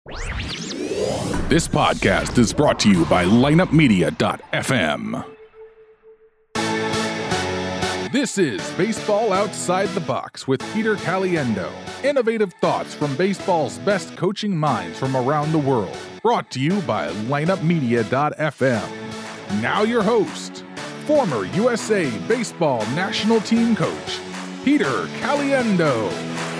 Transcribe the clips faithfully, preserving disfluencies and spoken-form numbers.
This podcast is brought to you by lineup media dot f m. This is Baseball Outside the Box with Peter Caliendo. Innovative thoughts from baseball's best coaching minds from around the world. Brought to you by lineup media dot f m. Now your host, former U S A Baseball National Team Coach, Peter Caliendo.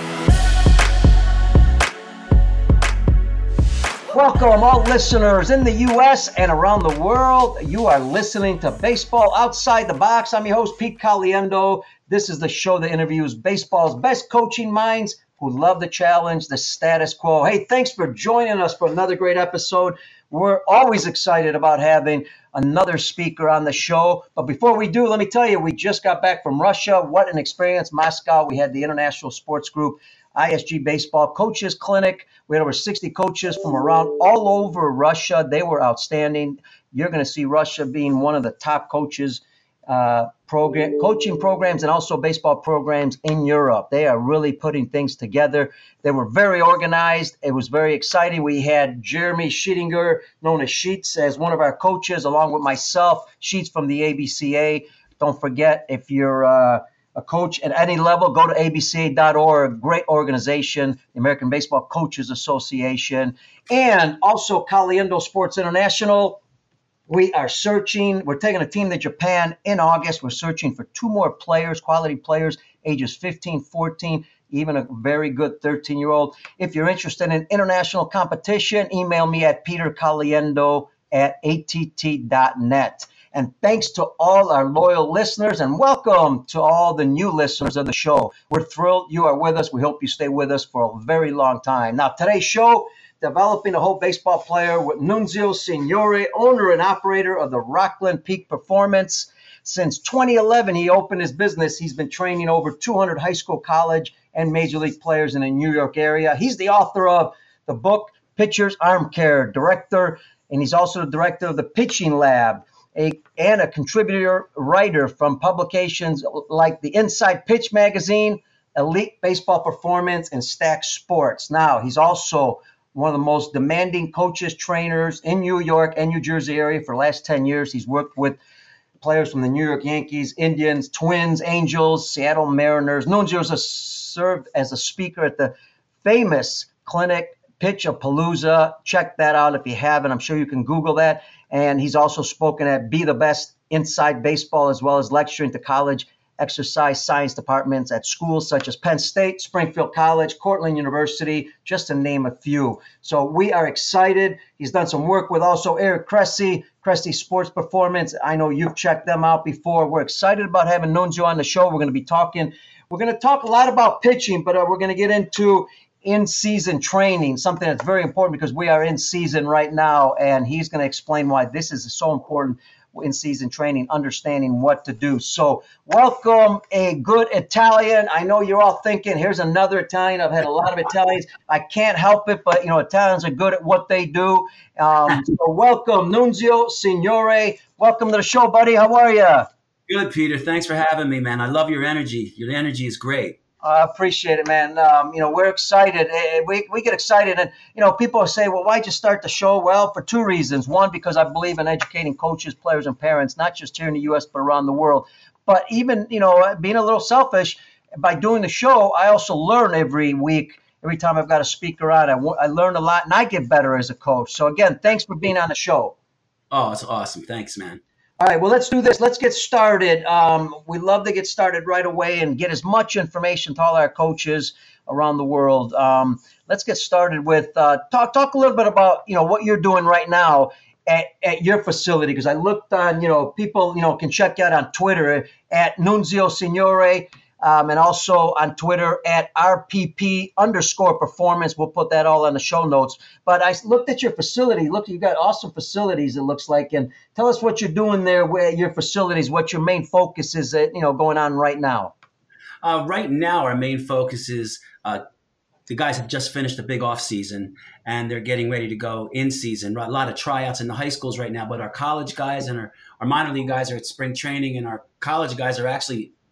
Welcome, all listeners in the U S and around the world. You are listening to Baseball Outside the Box. I'm your host, Pete Caliendo. This is the show that interviews baseball's best coaching minds who love the challenge, the status quo. Hey, thanks for joining us for another great episode. We're always excited about having another speaker on the show. But before we do, let me tell you, we just got back from Russia. What an experience. Moscow, we had the International Sports Group I S G Baseball Coaches Clinic. We had over sixty coaches from around all over Russia. They were outstanding. You're going to see Russia being one of the top coaches, uh, program, coaching programs and also baseball programs in Europe. They are really putting things together. They were very organized. It was very exciting. We had Jeremy Sheetinger, known as Sheets, as one of our coaches, along with myself, Sheets from the A B C A. Don't forget, if you're uh, a coach at any level, go to A B C A dot org. Great organization, the American Baseball Coaches Association, and also Caliendo Sports International. We are searching. We're taking a team to Japan in August. We're searching for two more players, quality players, ages fifteen, fourteen, even a very good thirteen-year-old. If you're interested in international competition, email me at petercaliendo at A T T dot net. And thanks to all our loyal listeners, and welcome to all the new listeners of the show. We're thrilled you are with us. We hope you stay with us for a very long time. Now, today's show, developing a whole baseball player with Nunzio Signore, owner and operator of the Rockland Peak Performance. Since twenty eleven, he opened his business. He's been training over two hundred high school, college, and major league players in the New York area. He's the author of the book, Pitcher's Arm Care, director, and he's also the director of the Pitching Lab. A, and a contributor writer from publications like the Inside Pitch magazine, Elite Baseball Performance, and Stack Sports. Now, he's also one of the most demanding coaches, trainers in New York and New Jersey area for the last ten years. He's worked with players from the New York Yankees, Indians, Twins, Angels, Seattle Mariners. Nunzio served as a speaker at the famous clinic Pitch-a-Palooza. Check that out if you haven't. I'm sure you can Google that. And he's also spoken at Be the Best Inside Baseball, as well as lecturing to college exercise science departments at schools such as Penn State, Springfield College, Cortland University, just to name a few. So we are excited. He's done some work with also Eric Cressy, Cressy Sports Performance. I know you've checked them out before. We're excited about having Nunzio on the show. We're going to be talking. We're going to talk a lot about pitching, but uh, we're going to get into in-season training, something that's very important because we are in season right now, and he's going to explain why this is so important in-season training, understanding what to do. So welcome, a good Italian. I know you're all thinking, here's another Italian. I've had a lot of Italians. I can't help it, but, you know, Italians are good at what they do. Um, so welcome, Nunzio Signore. Welcome to the show, buddy. How are you? Good, Peter. Thanks for having me, man. I love your energy. Your energy is great. I appreciate it, man. Um, you know, we're excited. We we get excited. And, you know, people say, well, why'd you start the show? Well, for two reasons. One, because I believe in educating coaches, players, and parents, not just here in the U S, but around the world. But even, you know, being a little selfish, by doing the show, I also learn every week. Every time I've got a speaker on, I, I learn a lot, and I get better as a coach. So, again, thanks for being on the show. Oh, it's awesome. Thanks, man. All right, well, let's do this. Let's get started. Um, we love to get started right away and get as much information to all our coaches around the world. Um, let's get started with uh, talk talk a little bit about, you know, what you're doing right now at, at your facility, because I looked on, you know, people, you know, can check out on Twitter at Nunzio Signore. Um, and also on Twitter at R P P underscore performance. We'll put that all on the show notes. But I looked at your facility. Look, you've got awesome facilities, it looks like. And tell us what you're doing there, where your facilities, what your main focus is, uh, you know, going on right now. Uh, right now, our main focus is uh, the guys have just finished a big off season and they're getting ready to go in season. A lot of tryouts in the high schools right now, but our college guys and our, our minor league guys are at spring training, and our college guys are actually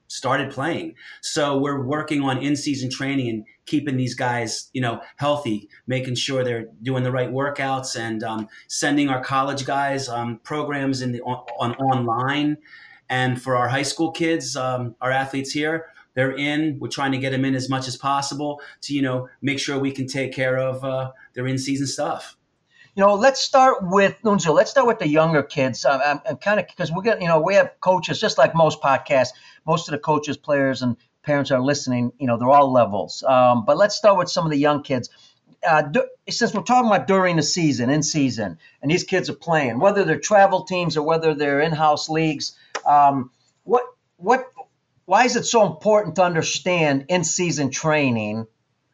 started playing. So we're working on in-season training and keeping these guys, you know, healthy, making sure they're doing the right workouts, and um, sending our college guys um, programs in the on, on online. And for our high school kids, um, our athletes here, they're in. We're trying to get them in as much as possible to, you know, make sure we can take care of uh, their in-season stuff. You know, let's start with Nunzio. Let's start with the younger kids. I'm, I'm, I'm kind of because we get, you know, we have coaches just like most podcasts. Most of the coaches, players, and parents are listening. You know, they're all levels. Um, but let's start with some of the young kids. Uh, do, since we're talking about during the season, in season, and these kids are playing, whether they're travel teams or whether they're in-house leagues, um, what what why is it so important to understand in-season training?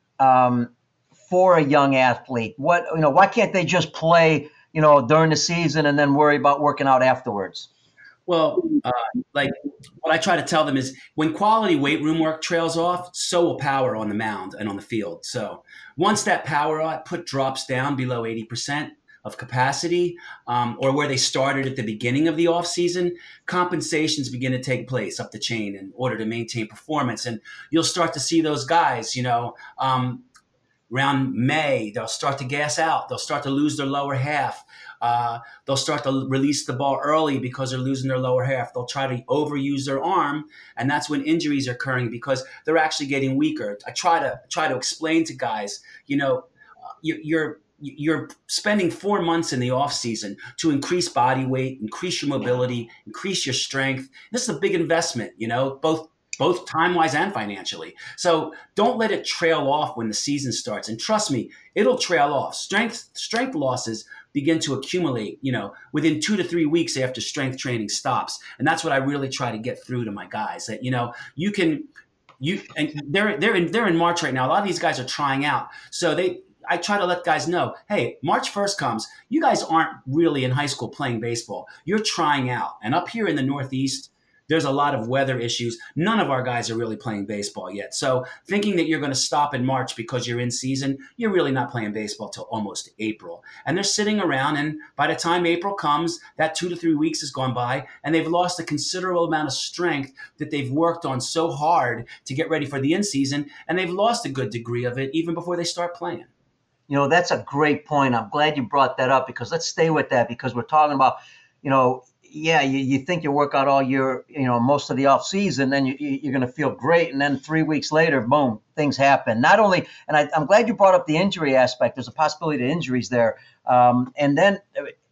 Um, for a young athlete? What, you know, why can't they just play, you know, during the season and then worry about working out afterwards? Well, uh, like what I try to tell them is when quality weight room work trails off, so will power on the mound and on the field. So once that power output drops down below eighty percent of capacity, um, or where they started at the beginning of the off season, compensations begin to take place up the chain in order to maintain performance. And you'll start to see those guys, you know, um, around May, they'll start to gas out. They'll start to lose their lower half. Uh, they'll start to release the ball early because they're losing their lower half. They'll try to overuse their arm, and that's when injuries are occurring because they're actually getting weaker. I try to try to explain to guys, you know, you, you're you're spending four months in the off season to increase body weight, increase your mobility, increase your strength. This is a big investment, you know, both both time-wise and financially. So don't let it trail off when the season starts. And trust me, it'll trail off. Strength strength losses begin to accumulate, you know, within two to three weeks after strength training stops. And that's what I really try to get through to my guys, that, you know, you can, you, and they're, they're in, they're in March right now. A lot of these guys are trying out. So they, I try to let guys know, hey, March first comes, you guys aren't really in high school playing baseball. You're trying out. And up here in the Northeast, there's a lot of weather issues. None of our guys are really playing baseball yet. So thinking that you're going to stop in March because you're in season, you're really not playing baseball till almost April. And they're sitting around, and by the time April comes, that two to three weeks has gone by, and they've lost a considerable amount of strength that they've worked on so hard to get ready for the in-season, and they've lost a good degree of it even before they start playing. You know, that's a great point. I'm glad you brought that up, because let's stay with that, because we're talking about, you know, yeah, you, you think you work out all year, you know, most of the off season, then you, you're going to feel great. And then three weeks later, boom, things happen. Not only, and I, I'm glad you brought up the injury aspect. There's a possibility of injuries there. Um, and then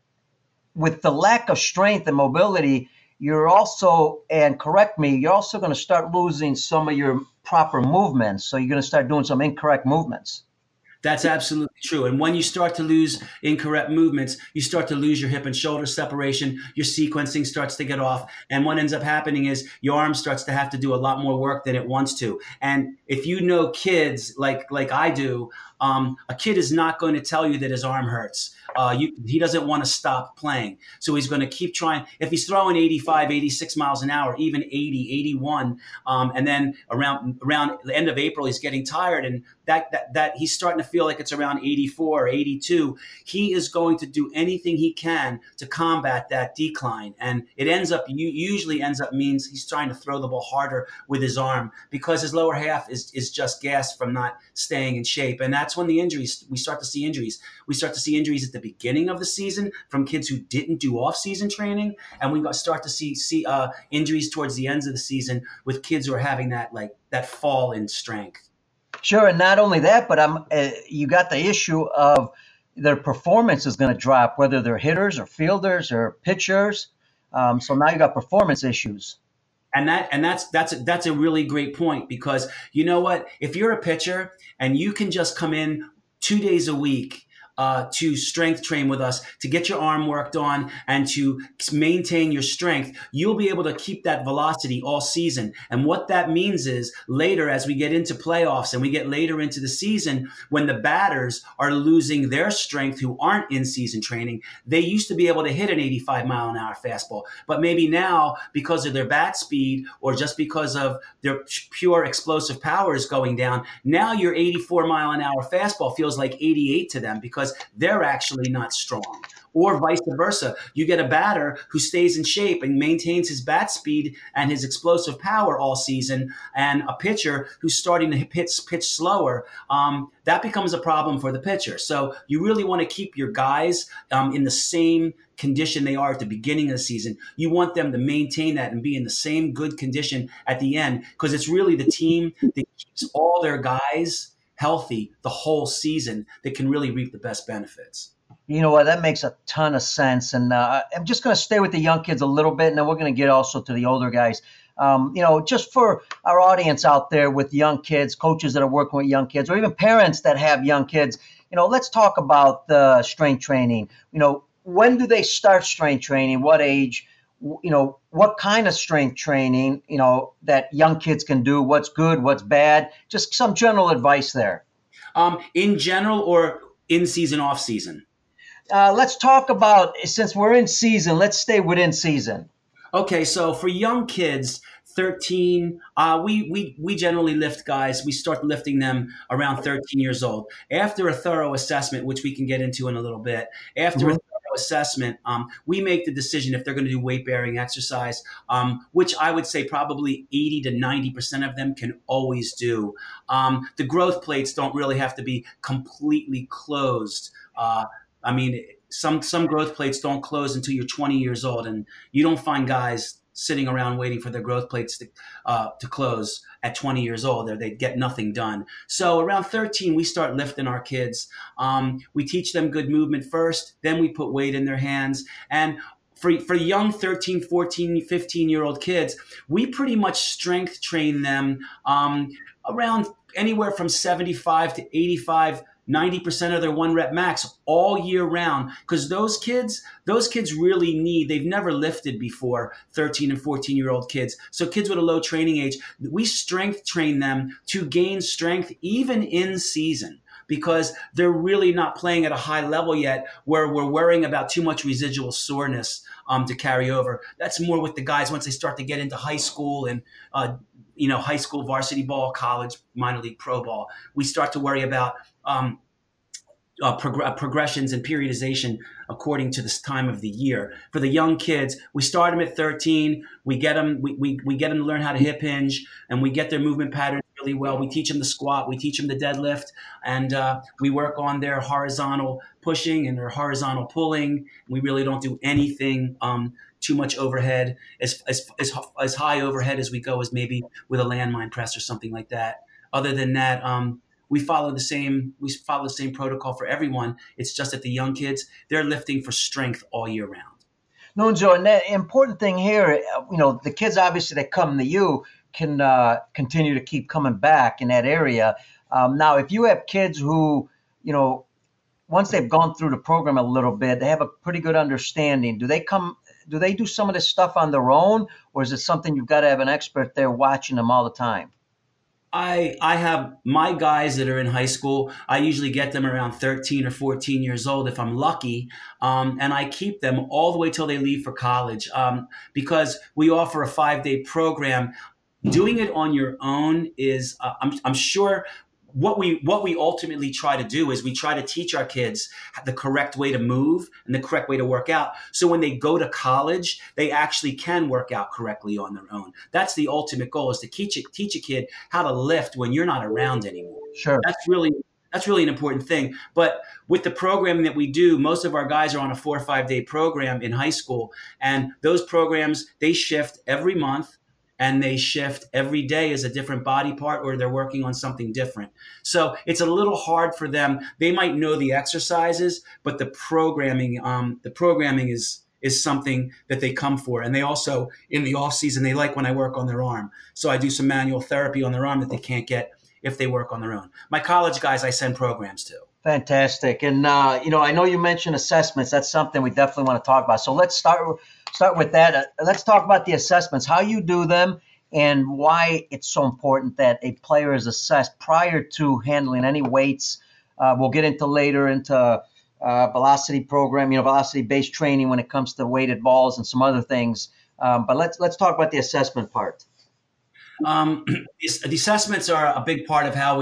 with the lack of strength and mobility, you're also, and correct me, you're also going to start losing some of your proper movements. So you're going to start doing some incorrect movements. That's absolutely true. And when you start to lose incorrect movements, you start to lose your hip and shoulder separation. Your sequencing starts to get off. And what ends up happening is your arm starts to have to do a lot more work than it wants to. And if you know kids like like I do, um, a kid is not going to tell you that his arm hurts. Uh, you, he doesn't want to stop playing. So he's going to keep trying. If he's throwing eighty-five, eighty-six miles an hour, even eighty, eighty-one, um, and then around around the end of April, he's getting tired, and that, that, that he's starting to feel like it's around eighty-four or eighty-two, he is going to do anything he can to combat that decline. And it ends up, usually ends up means he's trying to throw the ball harder with his arm because his lower half is, is just gassed from not staying in shape. And that's when the injuries, we start to see injuries. We start to see injuries at the beginning of the season from kids who didn't do off-season training. And we start to see, see uh, injuries towards the ends of the season with kids who are having that, like, that fall in strength. Sure, and not only that, but I'm, uh, you got the issue of their performance is going to drop, whether they're hitters or fielders or pitchers. Um, so now you got performance issues. And that and that's that's a, that's a really great point, because you know what? If you're a pitcher and you can just come in two days a week Uh, to strength train with us, to get your arm worked on and to maintain your strength, you'll be able to keep that velocity all season. And what that means is later, as we get into playoffs and we get later into the season, when the batters are losing their strength who aren't in season training, they used to be able to hit an eighty-five mile an hour fastball. But maybe now, because of their bat speed or just because of their pure explosive power is going down, now your eighty-four mile an hour fastball feels like eighty-eight to them, because because they're actually not strong. Or vice versa. You get a batter who stays in shape and maintains his bat speed and his explosive power all season, and a pitcher who's starting to pitch, pitch slower. Um, that becomes a problem for the pitcher. So you really want to keep your guys um, in the same condition they are at the beginning of the season. You want them to maintain that and be in the same good condition at the end, because it's really the team that keeps all their guys healthy the whole season that can really reap the best benefits. You know what? That makes a ton of sense. And uh, I'm just going to stay with the young kids a little bit, and then we're going to get also to the older guys. Um, you know, just for our audience out there with young kids, coaches that are working with young kids, or even parents that have young kids, you know, let's talk about the strength training. You know, when do they start strength training? What age? You know, what kind of strength training, you know, that young kids can do? What's good? What's bad? Just some general advice there. Um, in general, or in season, off season? Uh, let's talk about, since we're in season, let's stay within season. Okay, so for young kids, thirteen, uh, we, we, we generally lift guys. We start lifting them around thirteen years old. After a thorough assessment, which we can get into in a little bit, after mm-hmm. a thorough assessment, um, we make the decision if they're going to do weight-bearing exercise, um, which I would say probably eighty to ninety percent of them can always do. Um, the growth plates don't really have to be completely closed. Uh, I mean, some some growth plates don't close until you're twenty years old, and you don't find guys sitting around waiting for their growth plates to uh, to close at twenty years old. They they get nothing done. So around thirteen, we start lifting our kids. Um, we teach them good movement first, then we put weight in their hands. And for for young thirteen, fourteen, fifteen-year-old kids, we pretty much strength train them um, around anywhere from seventy-five to eighty-five ninety percent of their one rep max all year round, because those kids, those kids really need, they've never lifted before, thirteen and fourteen year old kids. So kids with a low training age, we strength train them to gain strength even in season, because they're really not playing at a high level yet where we're worrying about too much residual soreness um, to carry over. That's more with the guys once they start to get into high school and, uh, you know, high school varsity ball, college, minor league pro ball. We start to worry about um, uh, prog- progressions and periodization according to this time of the year. For the young kids, we start them at thirteen. We get them, we, we, we get them to learn how to hip hinge, and we get their movement patterns really well. We teach them the squat, we teach them the deadlift, and uh, we work on their horizontal pushing and their horizontal pulling. We really don't do anything um, too much overhead, as, as as as high overhead as we go as maybe with a landmine press or something like that. Other than that, um, we follow the same we follow the same protocol for everyone. It's just that the young kids, they're lifting for strength all year round. Nunzio, and the important thing here, you know, the kids obviously that come to you can uh, continue to keep coming back in that area. Um, now, if you have kids who, you know, once they've gone through the program a little bit, they have a pretty good understanding. Do they come? Do they do some of this stuff on their own, or is it something you've got to have an expert there watching them all the time? I I have my guys that are in high school. I usually get them around thirteen or fourteen years old if I'm lucky, um, and I keep them all the way till they leave for college um, because we offer a five-day program. Doing it on your own is, uh, I'm, I'm sure. What we what we ultimately try to do is we try to teach our kids the correct way to move and the correct way to work out. So when they go to college, they actually can work out correctly on their own. That's the ultimate goal, is to teach a, teach a kid how to lift when you're not around anymore. Sure. That's really that's really an important thing. But with the programming that we do, most of our guys are on a four or five day program in high school, and those programs, they shift every month. And they shift every day as a different body part, or they're working on something different. So it's a little hard for them. They might know the exercises, but the programming, um, the programming is is something that they come for. And they also, in the off season, they like when I work on their arm. So I do some manual therapy on their arm that they can't get if they work on their own. My college guys, I send programs to. Fantastic. And, uh, you know, I know you mentioned assessments. That's something we definitely want to talk about. So let's start, start with that. Uh, let's talk about the assessments, how you do them, and why it's so important that a player is assessed prior to handling any weights. Uh, we'll get into later into uh, velocity program, you know, velocity-based training when it comes to weighted balls and some other things. Um, but let's let's talk about the assessment part. Um, the assessments are a big part of how we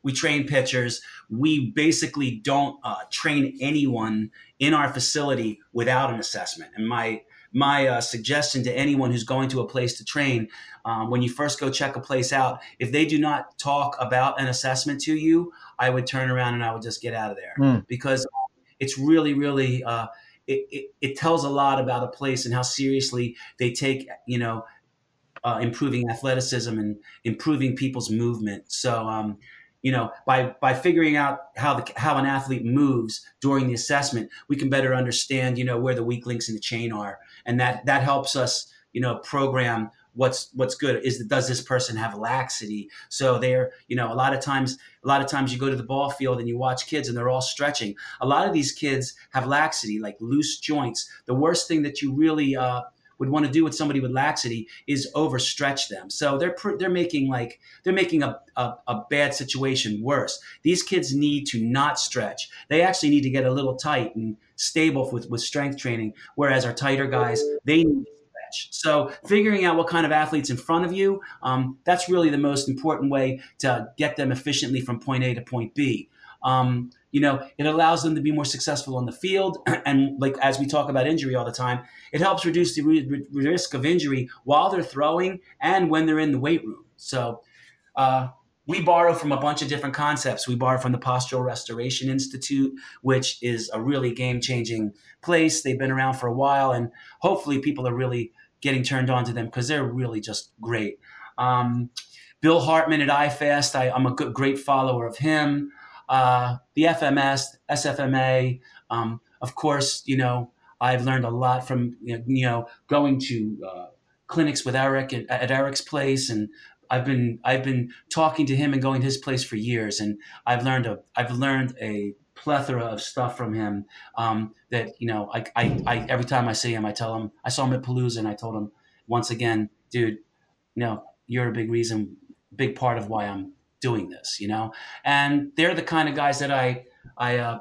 we train pitchers. We basically don't uh, train anyone in our facility without an assessment. And my my uh, suggestion to anyone who's going to a place to train, um, when you first go check a place out, if they do not talk about an assessment to you, I would turn around and I would just get out of there mm. because it's really, really, uh, it, it, it tells a lot about a place and how seriously they take, you know, uh, improving athleticism and improving people's movement. So, um, you know, by by figuring out how the how an athlete moves during the assessment, we can better understand, you know, where the weak links in the chain are, and that that helps us, you know, program what's what's good. Is does this person have laxity? So they're, you know, a lot of times, a lot of times you go to the ball field and you watch kids and they're all stretching. A lot of these kids have laxity, like loose joints. The worst thing that you really uh, would want to do with somebody with laxity is overstretch them. So they're they're making like they're making a, a a bad situation worse. These kids need to not stretch. They actually need to get a little tight and stable with with strength training. Whereas our tighter guys, they need to stretch. So figuring out what kind of athlete's in front of you, um, that's really the most important way to get them efficiently from point A to point B. Um, you know, it allows them to be more successful on the field. And like, as we talk about injury all the time, it helps reduce the re- risk of injury while they're throwing and when they're in the weight room. So uh, we borrow from a bunch of different concepts. We borrow from the Postural Restoration Institute, which is a really game-changing place. They've been around for a while, and hopefully people are really getting turned on to them because they're really just great. Um, Bill Hartman at iFast, I, I'm a good, great follower of him. Uh, the F M S, S F M A, um, of course, you know, I've learned a lot from, you know, going to uh, clinics with Eric at, at Eric's place. And I've been, I've been talking to him and going to his place for years. And I've learned a, I've learned a plethora of stuff from him um, that, you know, I, I, I, every time I see him, I tell him, I saw him at Palooza and I told him once again, dude, you know, you're a big reason, big part of why I'm doing this, you know, and they're the kind of guys that I, I, uh,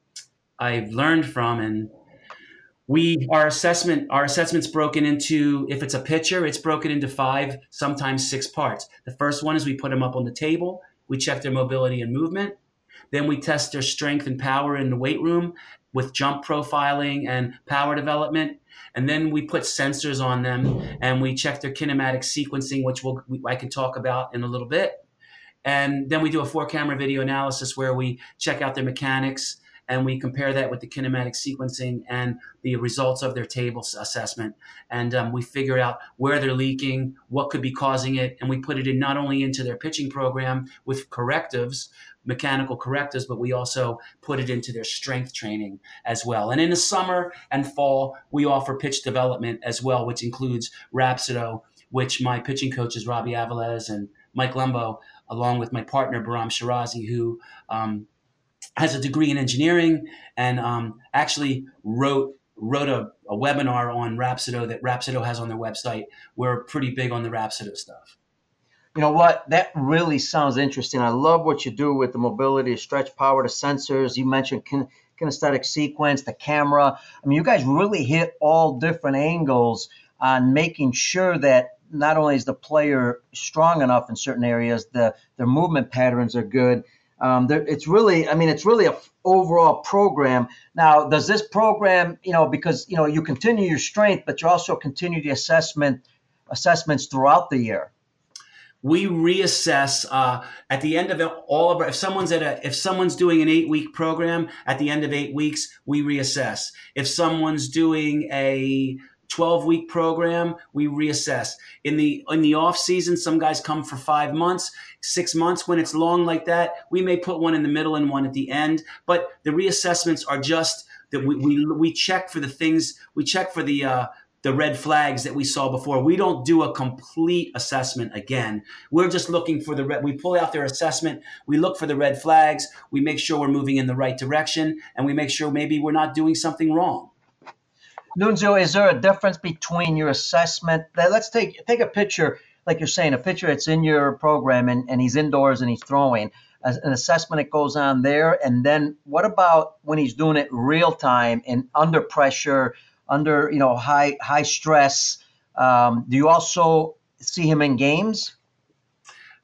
I've learned from. And we, our assessment, our assessment's broken into, if it's a pitcher, it's broken into five, sometimes six parts. The first one is we put them up on the table. We check their mobility and movement. Then we test their strength and power in the weight room with jump profiling and power development. And then we put sensors on them and we check their kinematic sequencing, which we'll, I can talk about in a little bit. And then we do a four-camera video analysis where we check out their mechanics and we compare that with the kinematic sequencing and the results of their table assessment. And um, we figure out where they're leaking, what could be causing it, and we put it in not only into their pitching program with correctives, mechanical correctives, but we also put it into their strength training as well. And in the summer and fall, we offer pitch development as well, which includes Rhapsido, which my pitching coaches, Robbie Avalez and Mike Lembo, along with my partner, Bahram Shirazi, who um, has a degree in engineering and um, actually wrote wrote a, a webinar on Rhapsido that Rhapsido has on their website. We're pretty big on the Rhapsido stuff. You know what? That really sounds interesting. I love what you do with the mobility, stretch power, the sensors. You mentioned kin- kinesthetic sequence, the camera. I mean, you guys really hit all different angles on making sure that not only is the player strong enough in certain areas, the their movement patterns are good. Um, it's really, I mean, it's really a f- overall program. Now, does this program, you know, because, you know, you continue your strength, but you also continue the assessment assessments throughout the year? We reassess uh, at the end of it, all of our, if someone's at a, if someone's doing an eight week program, at the end of eight weeks, we reassess. If someone's doing a twelve week program, we reassess. In the in the off season, some guys come for five months, six months. When it's long like that, we may put one in the middle and one at the end. But the reassessments are just that we we, we check for the things, we check for the uh, the red flags that we saw before. We don't do a complete assessment again. We're just looking for the red. We pull out their assessment. We look for the red flags. We make sure we're moving in the right direction, and we make sure maybe we're not doing something wrong. Nunzio, is there a difference between your assessment? Let's take take a pitcher, like you're saying, a pitcher that's in your program and, and he's indoors and he's throwing, as an assessment that goes on there. And then what about when he's doing it real time and under pressure, under, you know, high high stress? Um, do you also see him in games?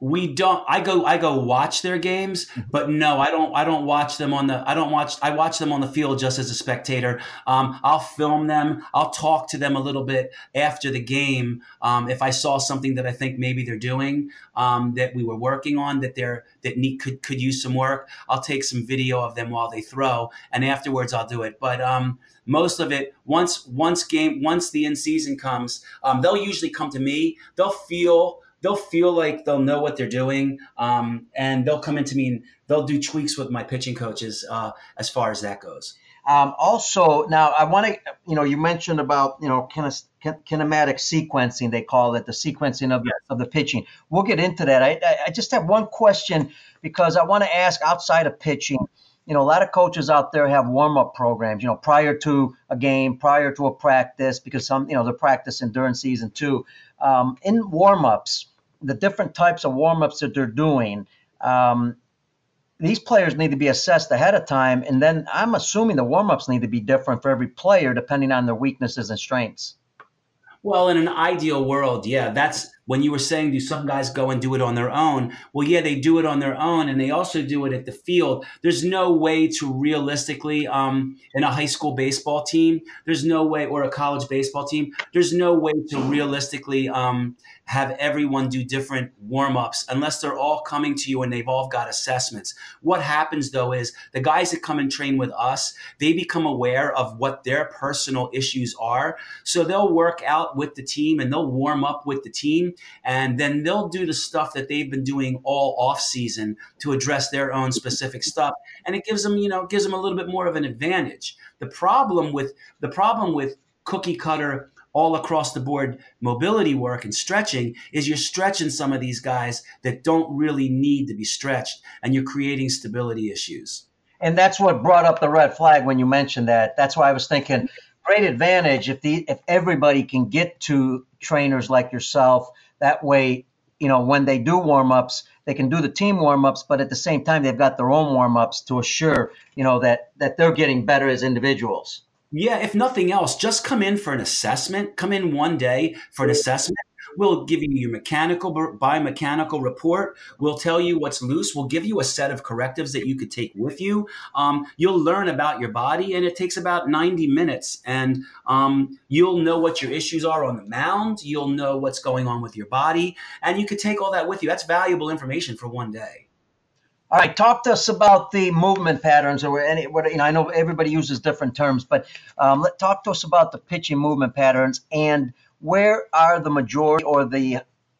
We don't. I go. I go watch their games, but no, I don't. I don't watch them on the. I don't watch. I watch them on the field just as a spectator. Um, I'll film them. I'll talk to them a little bit after the game um, if I saw something that I think maybe they're doing um, that we were working on that they're that need could could use some work. I'll take some video of them while they throw, and afterwards I'll do it. But um, most of it, once once game once the in season comes, um, they'll usually come to me. They'll feel. They'll feel like they'll know what they're doing, um, and they'll come into me and they'll do tweaks with my pitching coaches uh, as far as that goes. Um, also, now I want to, you know, you mentioned about, you know, kines- kinematic sequencing, they call it, the sequencing of, yes. the, of the pitching. We'll get into that. I, I just have one question because I want to ask outside of pitching. You know, a lot of coaches out there have warm-up programs, you know, prior to a game, prior to a practice, because some, you know, they're practicing during season too. Um, in warm-ups, the different types of warm-ups that they're doing, um, these players need to be assessed ahead of time. And then I'm assuming the warm-ups need to be different for every player depending on their weaknesses and strengths. Well, in an ideal world, yeah, that's when you were saying, do some guys go and do it on their own? Well, yeah, they do it on their own, and they also do it at the field. There's no way to realistically, um, in a high school baseball team, there's no way, or a college baseball team, there's no way to realistically um, have everyone do different warm-ups unless they're all coming to you and they've all got assessments. What happens, though, is the guys that come and train with us, they become aware of what their personal issues are. So they'll work out with the team and they'll warm up with the team. And then they'll do the stuff that they've been doing all off season to address their own specific stuff. And it gives them, you know, gives them a little bit more of an advantage. The problem with the problem with cookie cutter all across the board mobility work and stretching is you're stretching some of these guys that don't really need to be stretched, and you're creating stability issues. And that's what brought up the red flag when you mentioned that. That's why I was thinking great advantage if the if everybody can get to trainers like yourself. That way, you know, when they do warm-ups, they can do the team warm-ups, but at the same time, they've got their own warm-ups to assure, you know, that that they're getting better as individuals. Yeah, if nothing else, just come in for an assessment. Come in one day for an assessment. We'll give you your mechanical, biomechanical report. We'll tell you what's loose. We'll give you a set of correctives that you could take with you. Um, you'll learn about your body, and it takes about ninety minutes. And um, you'll know what your issues are on the mound. You'll know what's going on with your body, and you could take all that with you. That's valuable information for one day. All right, talk to us about the movement patterns, or any. What, you know, I know everybody uses different terms, but um, let talk to us about the pitching movement patterns and where are the majority or the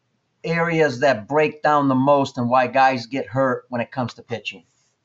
areas that break down the most, and why guys get hurt when it comes to pitching.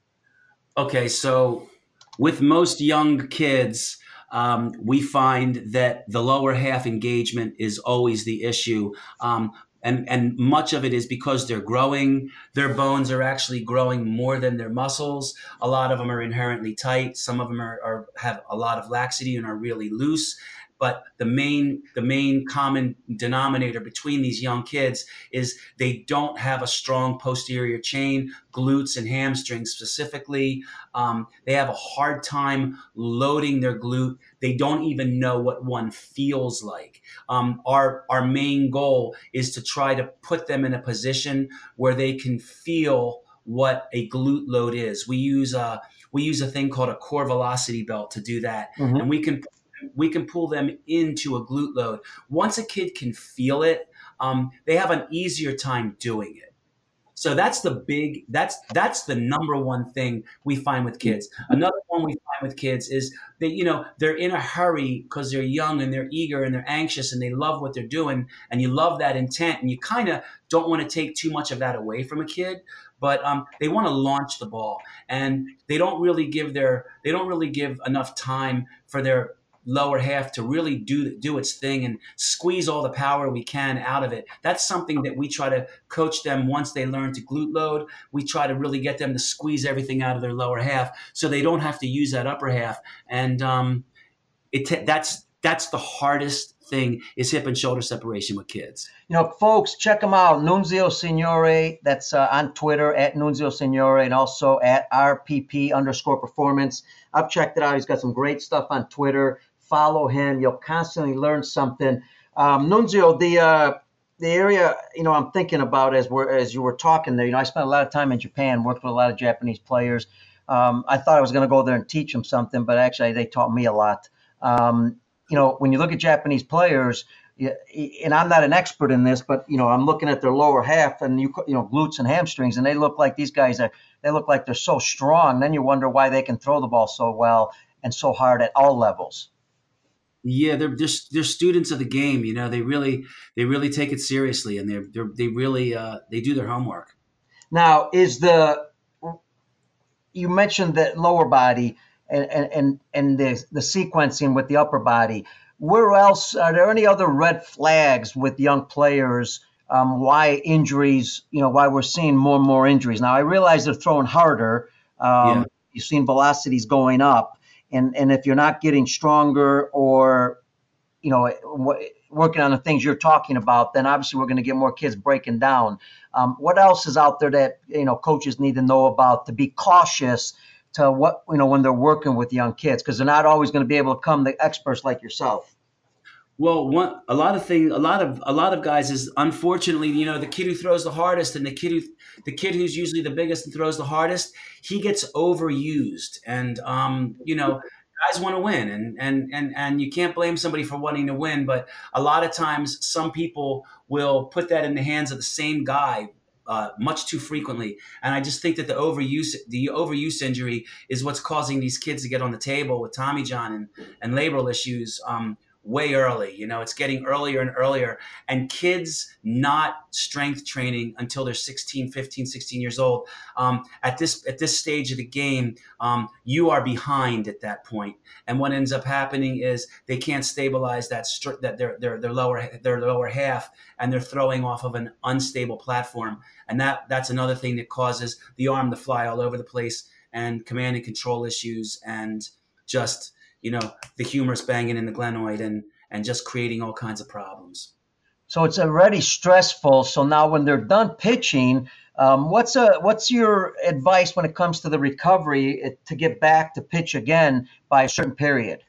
Okay, so with most young kids, um, we find that the lower half engagement is always the issue. Um, And, and much of it is because they're growing. Their bones are actually growing more than their muscles. A lot of them are inherently tight. Some of them are, are have a lot of laxity and are really loose. But the main the main common denominator between these young kids is they don't have a strong posterior chain, glutes and hamstrings specifically. Um, they have a hard time loading their glute. They don't even know what one feels like. Um, our our main goal is to try to put them in a position where they can feel what a glute load is. We use a we use a thing called a core velocity belt to do that, mm-hmm. and we can. we can pull them into a glute load. Once a kid can feel it, um, they have an easier time doing it. So that's the big, that's that's the number one thing we find with kids. Another one we find with kids is that, you know, they're in a hurry because they're young and they're eager and they're anxious and they love what they're doing, and you love that intent, and you kind of don't want to take too much of that away from a kid. But um, they want to launch the ball, and they don't really give their, they don't really give enough time for their lower half to really do do its thing and squeeze all the power we can out of it. That's something that we try to coach them once they learn to glute load. We try to really get them to squeeze everything out of their lower half so they don't have to use that upper half. And um, it t- that's that's the hardest thing is hip and shoulder separation with kids. You know, folks, check them out. Nunzio Signore, that's uh, on Twitter at Nunzio Signore, and also at R P P underscore performance. I've checked it out. He's got some great stuff on Twitter. Follow him. You'll constantly learn something. Um, Nunzio, the uh, the area, you know, I'm thinking about as we're as you were talking there. You know, I spent a lot of time in Japan, worked with a lot of Japanese players. Um, I thought I was going to go there and teach them something, but actually they taught me a lot. Um, you know, when you look at Japanese players, and I'm not an expert in this, but you know, I'm looking at their lower half and you you know glutes and hamstrings, and they look like these guys are. They look like they're so strong. Then you wonder why they can throw the ball so well and so hard at all levels. Yeah, they're they're, they're students of the game. You know, they really they really take it seriously, and they're, they're they really uh, they do their homework. Now, is the you mentioned the lower body and and and the the sequencing with the upper body. Where else are there any other red flags with young players? Um, why injuries, you know, why we're seeing more and more injuries. Now, I realize they're throwing harder. Um, yeah. You've seen velocities going up. And, and if you're not getting stronger or, you know, w- working on the things you're talking about, then obviously we're going to get more kids breaking down. Um, what else is out there that, you know, coaches need to know about to be cautious to what, you know, when they're working with young kids? Because they're not always going to be able to come the experts like yourself. Well, one a lot of things, a lot of a lot of guys is unfortunately, you know, the kid who throws the hardest and the kid who the kid who's usually the biggest and throws the hardest, he gets overused, and um, you know, guys want to win, and and and and you can't blame somebody for wanting to win, but a lot of times some people will put that in the hands of the same guy uh, much too frequently, and I just think that the overuse the overuse injury is what's causing these kids to get on the table with Tommy John and and labral issues. Um, way early, you know, it's getting earlier and earlier, and kids not strength training until they're sixteen, fifteen, sixteen years old. Um, at this, at this stage of the game, um, you are behind at that point. And what ends up happening is they can't stabilize that, stri- that their, their, their lower, their lower half, and they're throwing off of an unstable platform. And that, that's another thing that causes the arm to fly all over the place and command and control issues and just, you know, the humerus banging in the glenoid and, and just creating all kinds of problems. So it's already stressful. So now when they're done pitching, um, what's a, what's your advice when it comes to the recovery to get back to pitch again by a certain period?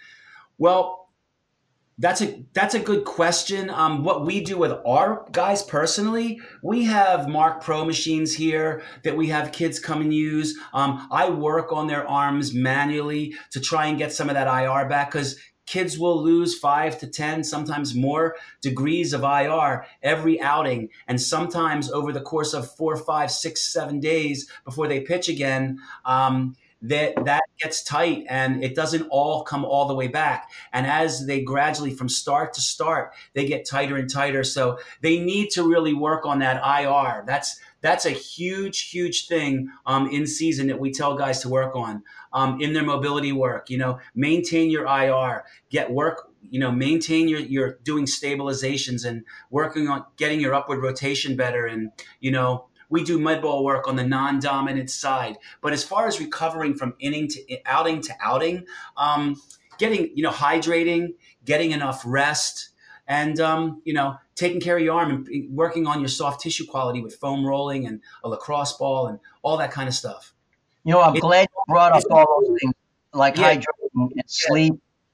Well, That's a that's a good question. Um, what we do with our guys personally, we have Mark Pro machines here that we have kids come and use. Um, I work on their arms manually to try and get some of that I R back, because kids will lose five to ten, sometimes more degrees of I R every outing. And sometimes over the course of four, five, six, seven days before they pitch again, um, that that gets tight and it doesn't all come all the way back. And as they gradually, from start to start, they get tighter and tighter. So they need to really work on that I R. That's that's a huge, huge thing um, in season that we tell guys to work on um, in their mobility work. You know, maintain your I R, get work. You know, maintain your your doing stabilizations and working on getting your upward rotation better. And you know. We do med ball work on the non-dominant side. But as far as recovering from inning to outing to outing, um, getting, you know, hydrating, getting enough rest, and, um, you know, taking care of your arm and working on your soft tissue quality with foam rolling and a lacrosse ball and all that kind of stuff. You know, I'm it, glad you brought up all those things like yeah, hydrating and sleep.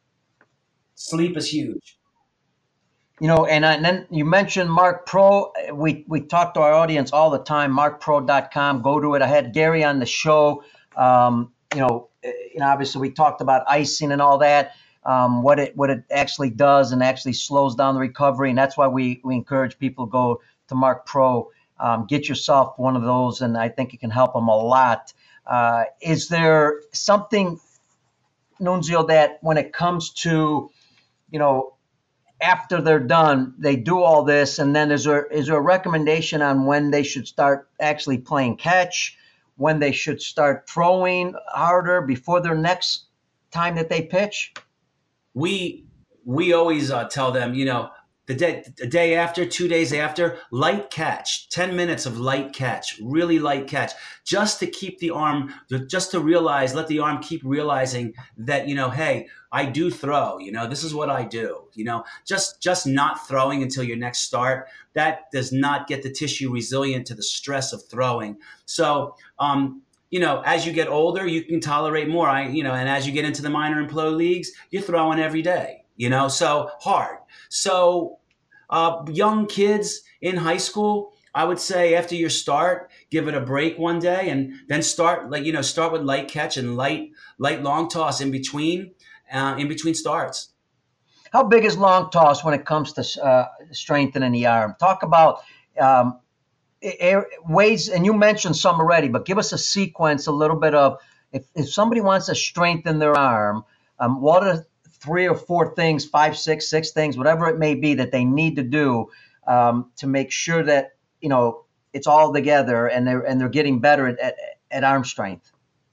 Sleep is huge. You know, and, and then you mentioned Mark Pro. We we talk to our audience all the time, mark pro dot com. Go to it. I had Gary on the show. Um, you know, you know, obviously we talked about icing and all that, um, what it what it actually does and actually slows down the recovery. And that's why we, we encourage people to go to Mark Pro. Um, get yourself one of those, and I think it can help them a lot. Uh, is there something, Nunzio, that when it comes to, you know, after they're done, they do all this, and then is there is there a recommendation on when they should start actually playing catch, when they should start throwing harder before their next time that they pitch? We we always uh, tell them, you know, the day the day after, two days after, light catch, ten minutes of light catch, really light catch, just to keep the arm, just to realize, let the arm keep realizing that, you know, hey, I do throw, you know, this is what I do, you know, just, just not throwing until your next start. That does not get the tissue resilient to the stress of throwing. So, um, you know, as you get older, you can tolerate more. I, you know, and as you get into the minor and pro leagues, you're throwing every day, you know, so hard. So Uh, young kids in high school, I would say after your start, give it a break one day, and then start like you know start with light catch and light light long toss in between uh, in between starts. How big is long toss when it comes to uh, strengthening the arm? Talk about um, ways, and you mentioned some already, but give us a sequence, a little bit of if, if somebody wants to strengthen their arm, um, what are three or four things, five, six, six things, whatever it may be that they need to do um, to make sure that, you know, it's all together and they're, and they're getting better at, at, at arm strength?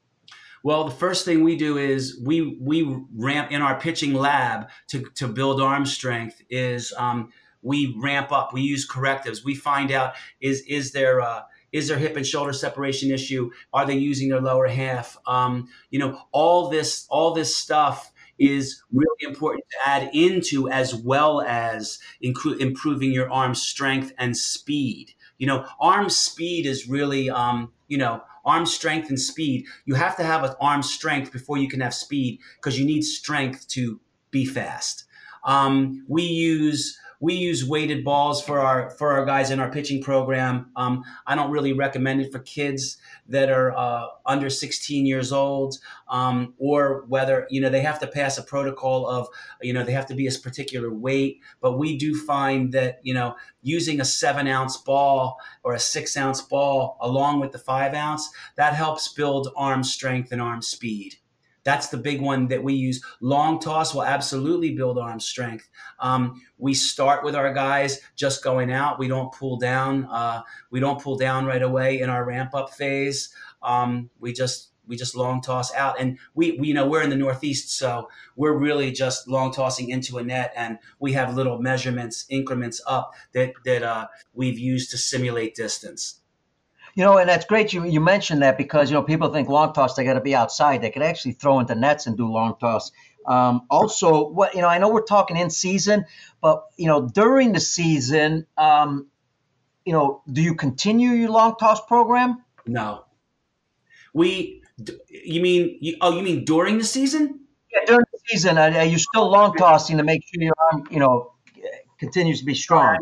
Well, the first thing we do is we we ramp in our pitching lab to, to build arm strength is um, we ramp up. We use correctives. We find out is is there uh, is there hip and shoulder separation issue? Are they using their lower half? Um, you know, all this all this stuff is really important to add into, as well as inclu- improving your arm strength and speed. You know, arm speed is really, um, you know, arm strength and speed. You have to have an arm strength before you can have speed, because you need strength to be fast. Um, we use we use weighted balls for our for our guys in our pitching program. Um, I don't really recommend it for kids that are uh, under sixteen years old, um, or whether you know they have to pass a protocol of you know they have to be a particular weight. But we do find that you know using a seven ounce ball or a six ounce ball along with the five ounce, that helps build arm strength and arm speed. That's the big one that we use. Long toss will absolutely build arm strength. Um, we start with our guys just going out. We don't pull down. Uh, we don't pull down right away in our ramp up phase. Um, we just we just long toss out, and we, we you know we're in the Northeast, so we're really just long tossing into a net, and we have little measurements, increments up that that uh, we've used to simulate distance. You know, and that's great you, you mentioned that, because, you know, people think long toss, they got to be outside. They could actually throw into nets and do long toss. Um, also, what, you know, I know we're talking in season, but, you know, during the season, um, you know, do you continue your long toss program? No. We, you mean, you, oh, you mean during the season? Yeah, during the season, are, are you still long tossing to make sure your arm, you know, continues to be strong?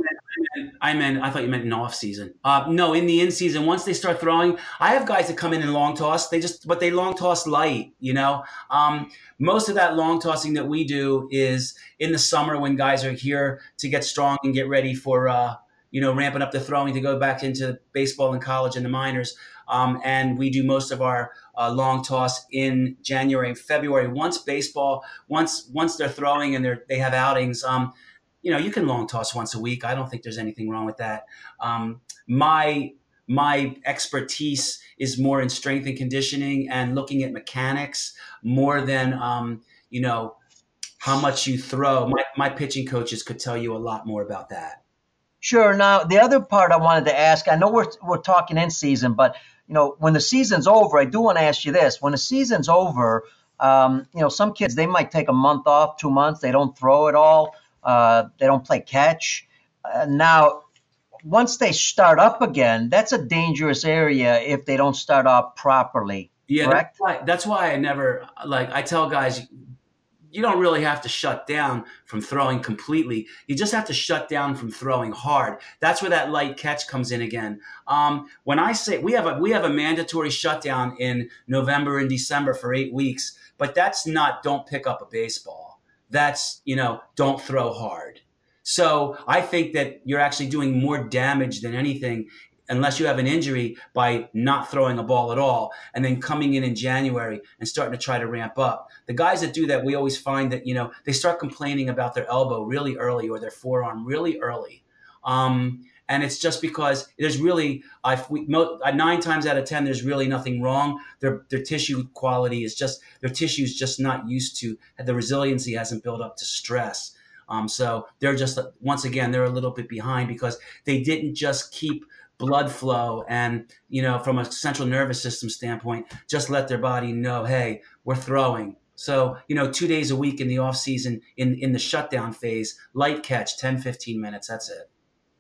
I meant, I thought you meant in off season. Uh, no, in the in season, once they start throwing, I have guys that come in and long toss. They just, but they long toss light, you know. Um, most of that long tossing that we do is in the summer when guys are here to get strong and get ready for, uh, you know, ramping up the throwing to go back into baseball and college and the minors. Um, and we do most of our uh, long toss in January and February. Once baseball, once once they're throwing and they're they have outings. Um, You know, you can long toss once a week. I don't think there's anything wrong with that. Um, my my expertise is more in strength and conditioning and looking at mechanics more than um, you know how much you throw. My my pitching coaches could tell you a lot more about that. Sure. Now, the other part I wanted to ask, I know we're we're talking in season, but you know, when the season's over, I do want to ask you this: when the season's over, um, you know, some kids, they might take a month off, two months, they don't throw at all. Uh, they don't play catch. Uh, now, once they start up again, that's a dangerous area if they don't start off properly. Yeah, correct? That's why, that's why I never, like, I tell guys, you don't really have to shut down from throwing completely. You just have to shut down from throwing hard. That's where that light catch comes in again. Um, when I say we have a we have a mandatory shutdown in November and December for eight weeks, but that's not don't pick up a baseball. That's, you know, don't throw hard. So I think that you're actually doing more damage than anything, unless you have an injury, by not throwing a ball at all and then coming in in January and starting to try to ramp up. The guys that do that, we always find that, you know, they start complaining about their elbow really early or their forearm really early. Um, And it's just because there's really, uh, we, uh, nine times out of ten, there's really nothing wrong. Their their tissue quality is just, their tissue is just not used to, the resiliency hasn't built up to stress. Um, so they're just, once again, they're a little bit behind because they didn't just keep blood flow and, you know, from a central nervous system standpoint, just let their body know, hey, we're throwing. So, you know, two days a week in the off season, in, in the shutdown phase, light catch, ten, fifteen minutes, that's it.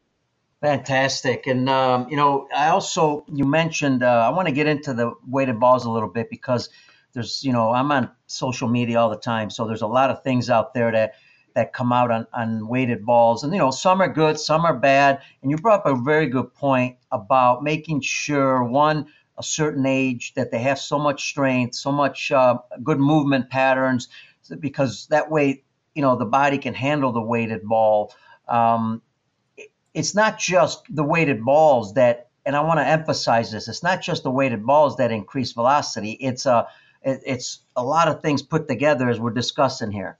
Fantastic. And, um, you know, I also, you mentioned, uh, I want to get into the weighted balls a little bit because there's, you know, I'm on social media all the time. So there's a lot of things out there that, that come out on, on weighted balls. And, you know, some are good, some are bad. And you brought up a very good point about making sure, one, a certain age, that they have so much strength, so much uh, good movement patterns, because that way, you know, the body can handle the weighted ball. Um, it's not just the weighted balls that, and I want to emphasize this, it's not just the weighted balls that increase velocity. It's a, it's a lot of things put together as we're discussing here.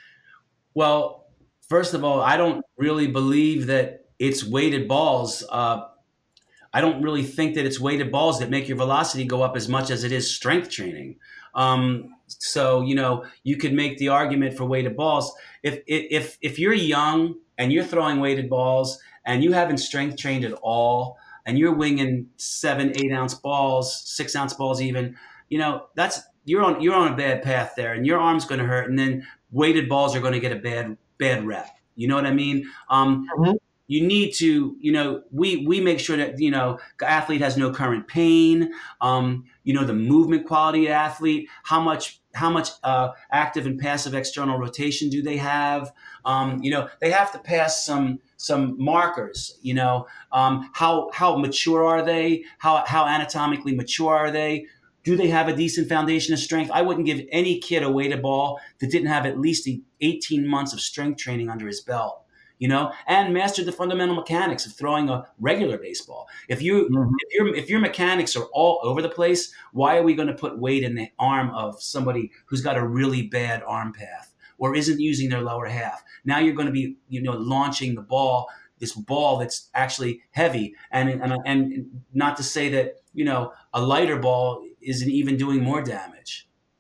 Well, first of all, I don't really believe that it's weighted balls. Uh, I don't really think that it's weighted balls that make your velocity go up as much as it is strength training. Um, so, you know, you could make the argument for weighted balls. If, if, if you're young and you're throwing weighted balls and you haven't strength trained at all, and you're winging seven, eight ounce balls, six ounce balls even, you know, that's, you're on, you're on a bad path there, and your arm's going to hurt. And then weighted balls are going to get a bad, bad rep. You know what I mean? Um, mm-hmm. You need to, you know, we, we make sure that, you know, the athlete has no current pain, um, you know, the movement quality of the athlete, how much, how much uh, active and passive external rotation do they have? Um, you know, they have to pass some, some markers, you know, um, how, how mature are they? How, how anatomically mature are they? Do they have a decent foundation of strength? I wouldn't give any kid a weighted ball that didn't have at least eighteen months of strength training under his belt. You know, and master the fundamental mechanics of throwing a regular baseball. If you, mm-hmm. if your, if your mechanics are all over the place, why are we going to put weight in the arm of somebody who's got a really bad arm path or isn't using their lower half? Now you're going to be, you know, launching the ball, this ball that's actually heavy, and and and not to say that, you know, a lighter ball isn't even doing more damage.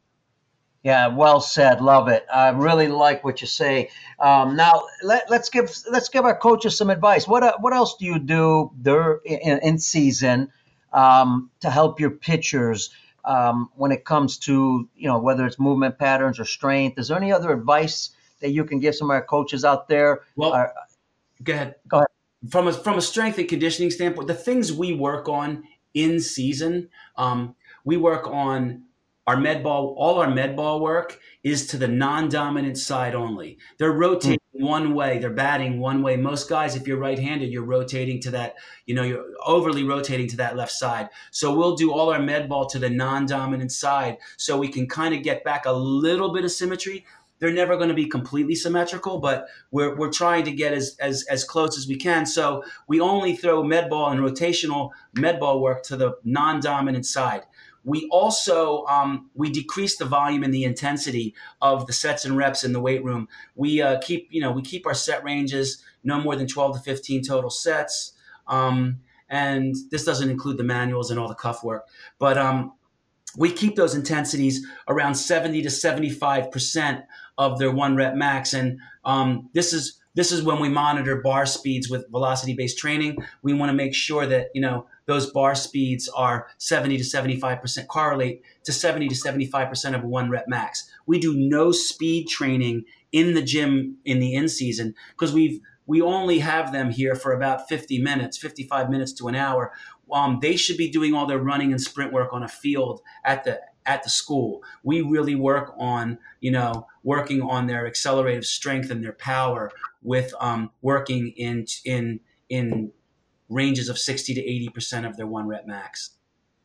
Yeah, well said. Love it. I really like what you say. Um, now let, let's give let's give our coaches some advice. What uh, what else do you do there in, in season um, to help your pitchers um, when it comes to, you know, whether it's movement patterns or strength? Is there any other advice that you can give some of our coaches out there? Well, uh, go ahead. Go ahead. From a from a strength and conditioning standpoint, the things we work on in season, um, we work on. Our med ball, all our med ball work is to the non-dominant side only. They're rotating mm. one way. They're batting one way. Most guys, if you're right-handed, you're rotating to that, you know, you're overly rotating to that left side. So we'll do all our med ball to the non-dominant side so we can kind of get back a little bit of symmetry. They're never going to be completely symmetrical, but we're we're trying to get as as as close as we can. So we only throw med ball and rotational med ball work to the non-dominant side. We also um, we decrease the volume and the intensity of the sets and reps in the weight room. We uh, keep you know we keep our set ranges no more than twelve to fifteen total sets, um, and this doesn't include the manuals and all the cuff work. But um, we keep those intensities around seventy to seventy-five percent of their one rep max, and um, this is this is when we monitor bar speeds with velocity-based training. We want to make sure that you know. Those bar speeds are seventy to seventy-five percent correlate to seventy to seventy-five percent of a one rep max. We do no speed training in the gym in the in season because we've, we only have them here for about fifty minutes, fifty-five minutes to an hour. Um, they should be doing all their running and sprint work on a field at the, at the school. We really work on, you know, working on their accelerative strength and their power with um, working in, in, in, ranges of sixty to eighty percent of their one rep max.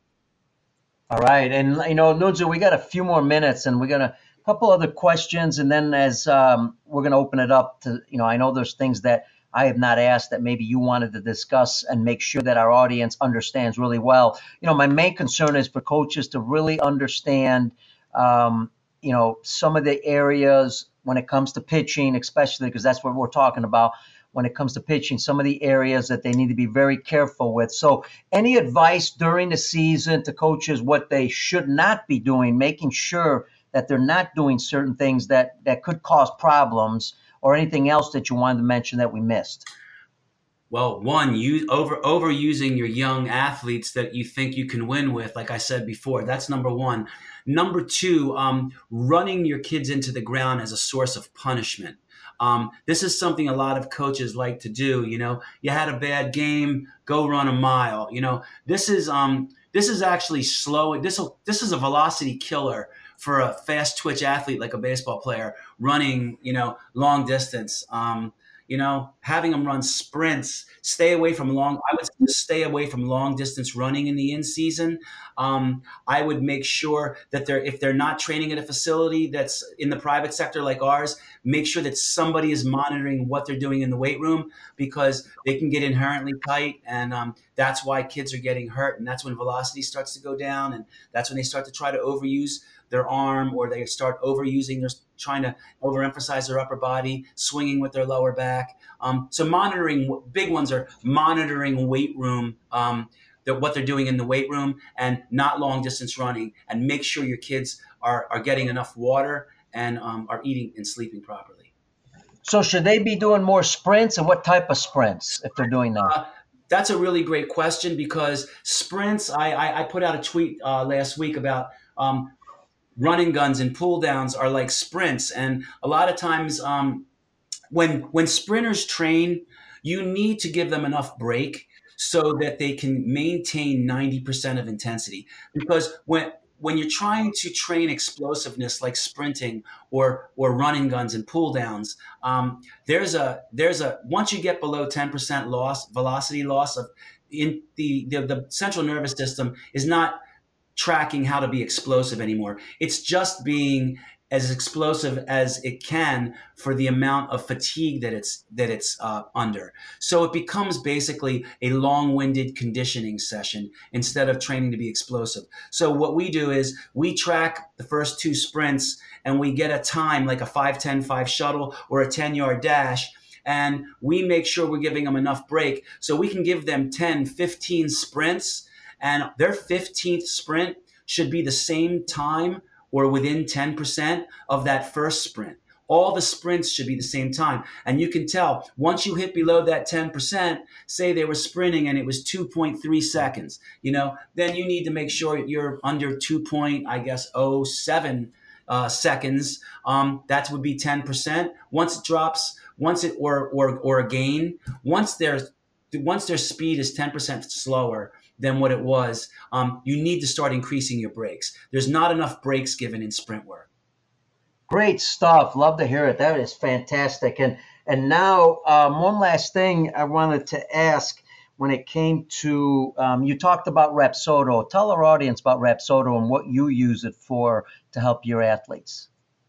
All right. And, you know, Nudzu, we got a few more minutes and we're going to, a couple other questions. And then as um, we're going to open it up to, you know, I know there's things that I have not asked that maybe you wanted to discuss and make sure that our audience understands really well. You know, my main concern is for coaches to really understand, um, you know, some of the areas when it comes to pitching, especially because that's what we're talking about. When it comes to pitching, some of the areas that they need to be very careful with. So any advice during the season to coaches what they should not be doing, making sure that they're not doing certain things that, that could cause problems, or anything else that you wanted to mention that we missed? Well, one, you over overusing your young athletes that you think you can win with, like I said before, that's number one. Number two, um, running your kids into the ground as a source of punishment. Um, this is something a lot of coaches like to do. You know, you had a bad game, go run a mile. You know, this is um, this is actually slow. This this is a velocity killer for a fast twitch athlete like a baseball player running, you know, long distance. Um, you know, having them run sprints, stay away from long, I would just stay away from long distance running in the in season. Um, I would make sure that they're, if they're not training at a facility that's in the private sector like ours, make sure that somebody is monitoring what they're doing in the weight room, because they can get inherently tight. And um, that's why kids are getting hurt. And that's when velocity starts to go down. And that's when they start to try to overuse their arm, or they start overusing, they're trying to overemphasize their upper body, swinging with their lower back. Um, so monitoring, big ones are monitoring weight room, um, that what they're doing in the weight room, and not long distance running, and make sure your kids are, are getting enough water and um, are eating and sleeping properly. So should they be doing more sprints, and what type of sprints if they're doing that? Uh, that's a really great question, because sprints, I, I, I put out a tweet uh, last week about um, running guns and pull downs are like sprints. And a lot of times um, when when sprinters train, you need to give them enough break so that they can maintain ninety percent of intensity. Because when when you're trying to train explosiveness like sprinting or or running guns and pull downs, um, there's a there's a once you get below ten percent loss, velocity loss of in the, the the central nervous system is not tracking how to be explosive anymore. It's just being as explosive as it can for the amount of fatigue that it's that it's uh, under. So it becomes basically a long-winded conditioning session instead of training to be explosive. So what we do is we track the first two sprints, and we get a time like a five ten five shuttle or a ten-yard dash, and we make sure we're giving them enough break so we can give them ten, fifteen sprints, and their fifteenth sprint should be the same time or within ten percent of that first sprint. All the sprints should be the same time. And you can tell once you hit below that ten percent, say they were sprinting and it was two point three seconds, you know, then you need to make sure you're under two point, I guess, oh seven uh, seconds. Um, that would be ten percent. Once it drops, once it, or, or, or a gain, once their, once their speed is ten percent slower than what it was, um, you need to start increasing your breaks. There's not enough breaks given in sprint work. Great stuff. Love to hear it. That is fantastic. And and now um, one last thing I wanted to ask when it came to, um, you talked about Rapsodo. Tell our audience about Rapsodo and what you use it for to help your athletes.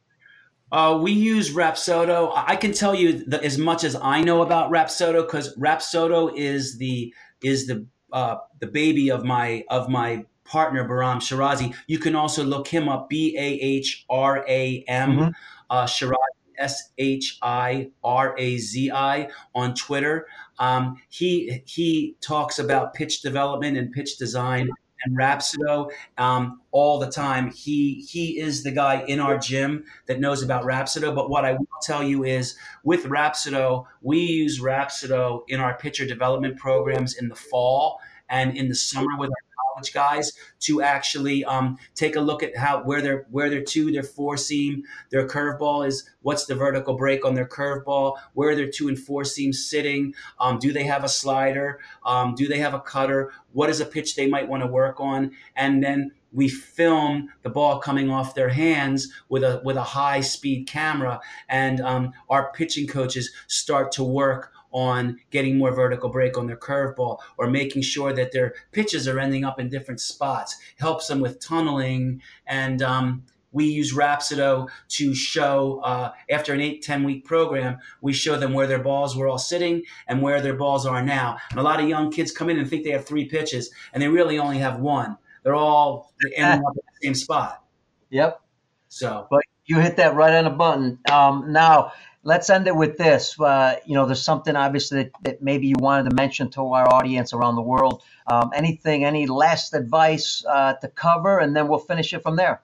Uh, we use Rapsodo. I can tell you the, as much as I know about Rapsodo, because Rapsodo is the is the Uh, the baby of my of my partner Bahram Shirazi. You can also look him up, B A H R A M, mm-hmm. uh, Shirazi, S H I R A Z I on Twitter. Um, he he talks about pitch development and pitch design and Rapsodo um, all the time. He he is the guy in our gym that knows about Rapsodo. But what I will tell you is, with Rapsodo, we use Rapsodo in our pitcher development programs in the fall and in the summer with our college guys to actually um, take a look at how where their where their two, their four seam, their curveball is. What's the vertical break on their curveball? Where are their two and four seams sitting? Um, do they have a slider? Um, do they have a cutter? What is a pitch they might want to work on? And then we film the ball coming off their hands with a with a high speed camera, and um, our pitching coaches start to work on getting more vertical break on their curveball, or making sure that their pitches are ending up in different spots. Helps them with tunneling. And um, we use Rapsodo to show, uh, after an eight, ten week program, we show them where their balls were all sitting and where their balls are now. And a lot of young kids come in and think they have three pitches, and they really only have one. They're all ending up in the same spot. Yep. So, but you hit that right on the button. Um, now, let's end it with this. Uh, you know, there's something obviously that, that maybe you wanted to mention to our audience around the world. Um, anything, any last advice uh, to cover, and then we'll finish it from there.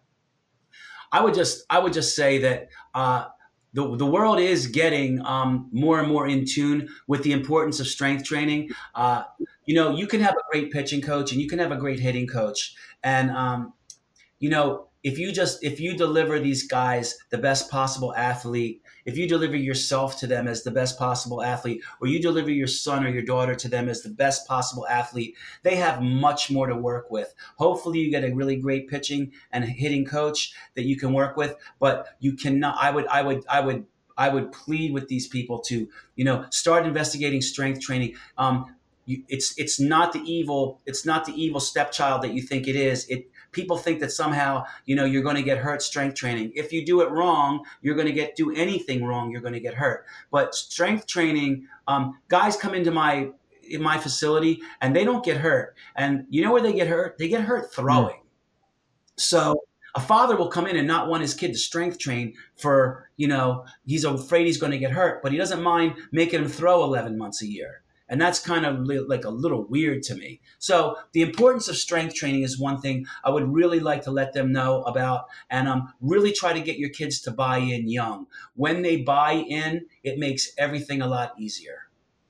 I would just, I would just say that uh, the the world is getting um, more and more in tune with the importance of strength training. Uh, you know, you can have a great pitching coach and you can have a great hitting coach, and um, you know, if you just if you deliver these guys the best possible athlete, if you deliver yourself to them as the best possible athlete, or you deliver your son or your daughter to them as the best possible athlete, they have much more to work with. Hopefully you get a really great pitching and hitting coach that you can work with, but you cannot I would I would I would I would plead with these people to, you know, start investigating strength training. Um, you, it's it's not the evil it's not the evil stepchild that you think it is. It People think that somehow, you know, you're going to get hurt strength training. If you do it wrong, you're going to get do anything wrong, you're going to get hurt. But strength training, um, guys come into my in my facility and they don't get hurt. And you know where they get hurt? They get hurt throwing. Mm. So a father will come in and not want his kid to strength train for, you know, he's afraid he's going to get hurt, but he doesn't mind making him throw eleven months a year. And that's kind of li- like a little weird to me. So the importance of strength training is one thing I would really like to let them know about, and um, really try to get your kids to buy in young. When they buy in, it makes everything a lot easier.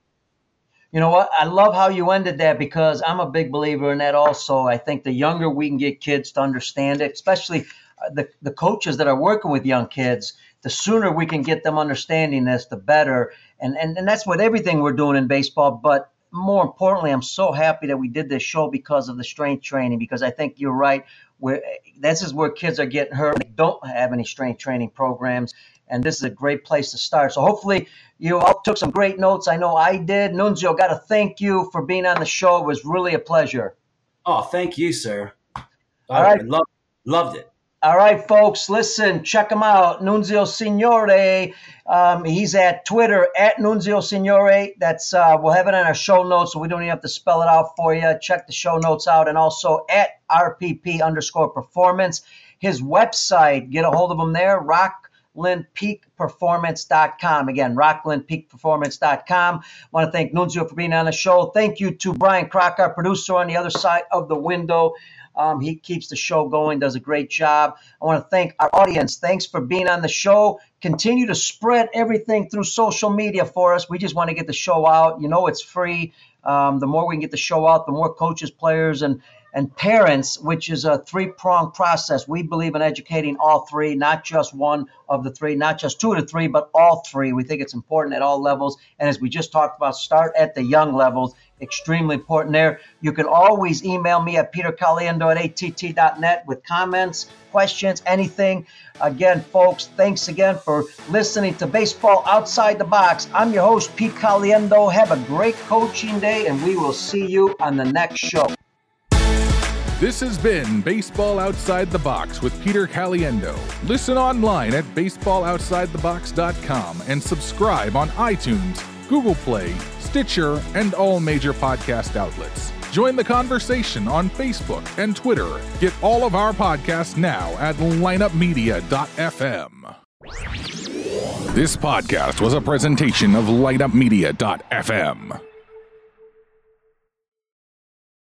You know what? I love how you ended that, because I'm a big believer in that also. I think the younger we can get kids to understand it, especially the, the coaches that are working with young kids, the sooner we can get them understanding this, the better. And, and and that's what everything we're doing in baseball. But more importantly, I'm so happy that we did this show because of the strength training, because I think you're right. Where this is where kids are getting hurt. They don't have any strength training programs, and this is a great place to start. So hopefully you all took some great notes. I know I did. Nunzio, got to thank you for being on the show. It was really a pleasure. Oh, thank you, sir. All right. I loved, loved it. All right, folks, listen, check him out, Nunzio Signore. Um, he's at Twitter, at Nunzio Signore. That's uh, we'll have it on our show notes, so we don't even have to spell it out for you. Check the show notes out, and also at R P P underscore performance. His website, get a hold of him there, rockland peak performance dot com. Again, rockland peak performance dot com. I want to thank Nunzio for being on the show. Thank you to Brian Crock, our producer on the other side of the window. Um, he keeps the show going, does a great job. I want to thank our audience. Thanks for being on the show. Continue to spread everything through social media for us. We just want to get the show out. You know, it's free. Um, the more we can get the show out, the more coaches, players, and and parents, which is a three-pronged process. We believe in educating all three, not just one of the three, not just two of the three, but all three. We think it's important at all levels. And as we just talked about, start at the young levels. Extremely important there. You can always email me at peter caliendo at a t t dot net with comments, questions, anything. Again, folks, thanks again for listening to Baseball Outside the Box. I'm your host, Pete Caliendo. Have a great coaching day, and we will see you on the next show. This has been Baseball Outside the Box with Peter Caliendo. Listen online at baseball outside the box dot com and subscribe on iTunes, Google Play, Stitcher, and all major podcast outlets. Join the conversation on Facebook and Twitter. Get all of our podcasts now at lineup media dot f m. This podcast was a presentation of lineup media dot f m.